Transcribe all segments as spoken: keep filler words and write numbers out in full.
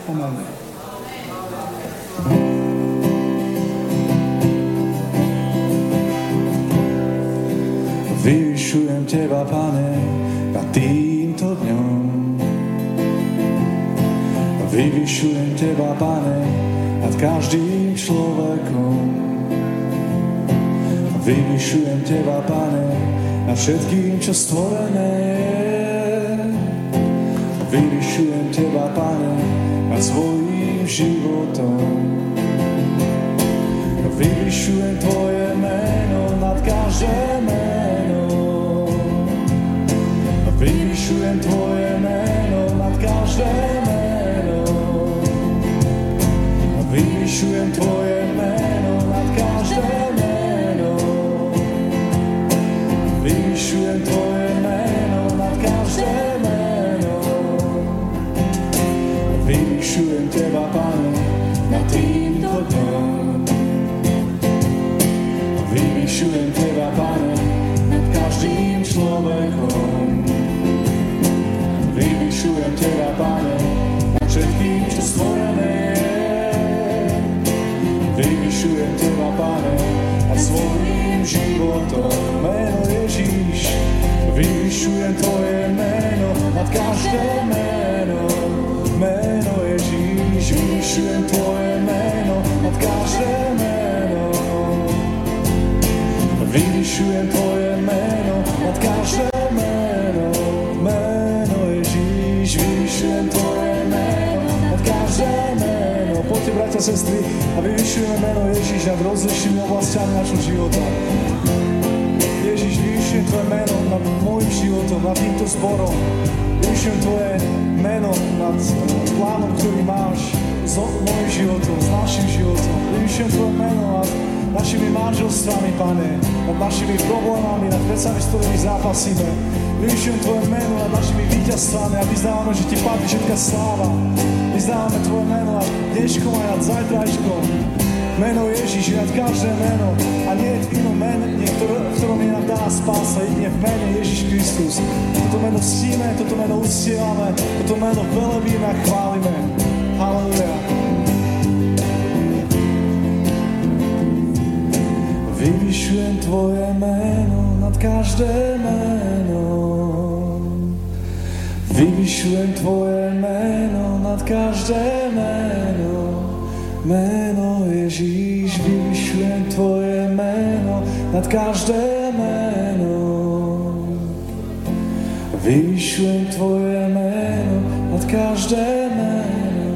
Amen. Vyvyšujem Teba, Pane, nad týmto dňom. Vyvyšujem Teba, Pane, nad každým človekom. Vyvyšujem Teba, Pane, nad všetkým, čo stvorené je. Vyvyšujem Teba, Pane, nad svojím životom. Vyvyšujem Tvoje meno nad každé meno. Vyvyšujem Tvoje meno nad každé meno. Vyvyšujem Tvoje meno nad každé meno. Vyvyšujem Tvoje meno nad každé meno. Vyvyšujem Teba, Pane, nad týmto dňom. Vyvyšujem Teba, Pane, nad každým človekom. Vyvyšujem Teba, Pane, nad všetkým, čo stvorené je. Vyvyšujem Teba, Pane, nad svojím životom. Meno Ježíš, vyvyšujem Tvoje meno nad každé meno. Meno Ježíš, vyvyšujem Tvoje meno nad každé meno. Vyvyšujem Tvoje meno nad každé meno. Meno Ježíš, vyvyšujem Tvoje meno nad každé meno. Poďte, bratia, sestry, a vyvyšujeme meno Ježíš nad rozličnými oblastiami našho života. Ježíš, vyvyšujem Tvoje meno nad môjim životom, nad týmto zborom. Vyvyšujem Tvoje meno nad plánom, ktorý máš s môjim životom, s našim životom. Vyvyšujem Tvoje meno nad našimi manželstvami, Pane, nad našimi problémami, nad vecami, s ktorými zápasíme. Vyvyšujem Tvoje meno nad našimi víťazstvami a vyznávame, že Ti patrí všetká sláva. Vyznávame Tvoje meno nad dneškom a nad zajtrajškom. Meno Ježíš je nad každé meno a nie je v inom mene, v ktorom je nám daná spása, jedine v mene Ježíš Kristus. Toto meno ctíme, toto meno uctievame, toto meno velebíme a chválime. Halleluja. Vyvyšujem Tvoje meno nad každé meno. Vyvyšujem Tvoje meno nad každé meno. Meno Ježíš, vyvyšujem Tvoje meno nad každé meno. Vyvyšujem Tvoje meno nad každé meno.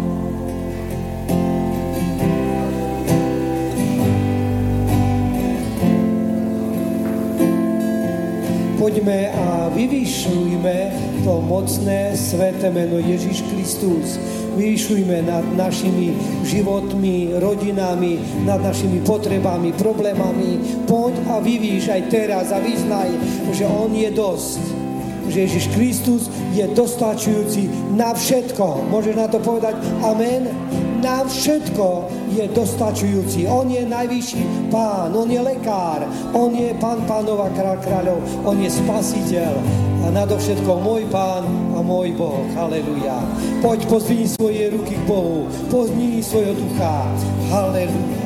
Poďme a vyvyšujme to mocné, sväté meno Ježíš Kristus. Vyvyšujme nad našimi životmi, rodinami, nad našimi potrebami, problémami. Poď a vyvíš aj teraz a vyznaj, že On je dosť. Že Ježíš Kristus je dostačujúci na všetko. Môžeš na to povedať amen? Na všetko je dostačujúci. On je najvyšší Pán, On je lekár, On je Pán pánov a kráľ kráľov, On je Spasiteľ a nadovšetko môj Pán a môj Boh. Halleluja. Poď, pozdvihni svoje ruky k Bohu, pozdvihni svojho ducha. Halleluja.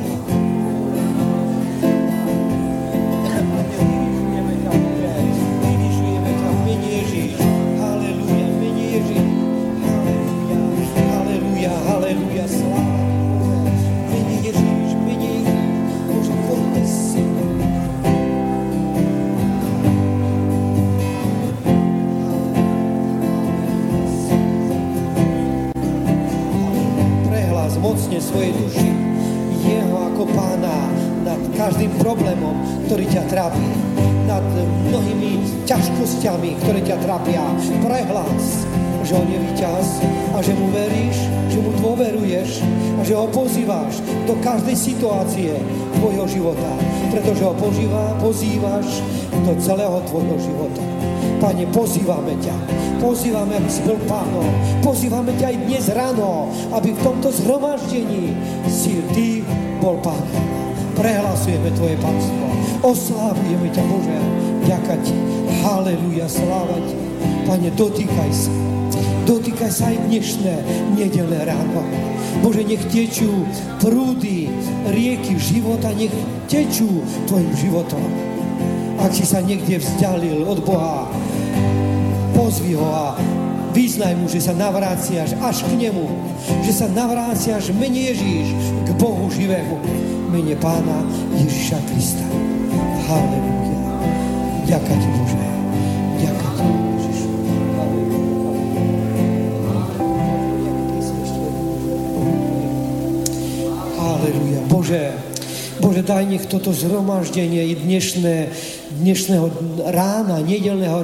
Svojej duši, Jeho ako Pána nad každým problémom, ktorý ťa trápi, nad mnohými ťažkosťami, ktoré ťa trápia. Prehlás, že On je víťaz a že Mu veríš, že Mu dôveruješ a že Ho pozývaš do každej situácie tvojho života, pretože Ho pozýva, pozývaš do celého tvojho života. Pane, pozývame ťa. Pozývame, aby si bol Pánom. Pozývame ťa aj dnes ráno, aby v tomto zhromaždení si Ty bol Pánom. Prehlasujeme Tvoje pánstvo. Oslávujeme ťa, Bože. Ďaká Ti. Halleluja, sláva Ti. Pane, dotýkaj sa. Dotýkaj sa aj dnešné nedelné ráno. Bože, nech tečú prúdy, rieky života, nech tečú tvojim životom. Ak si sa niekde vzdialil od Boha, pozvi ho a vyznaj mu, že sa navráciaš až k nemu, že sa navráciaš mene Ježíš k Bohu živému, mene Pána Ježíša Krista. Halleluja. Ďakujem ti, Bože. Ďakujem ti, Ježišu. Halleluja. Bože, Bože, daj nech toto zhromaždenie i dnešné, dnešného rána, nedeľného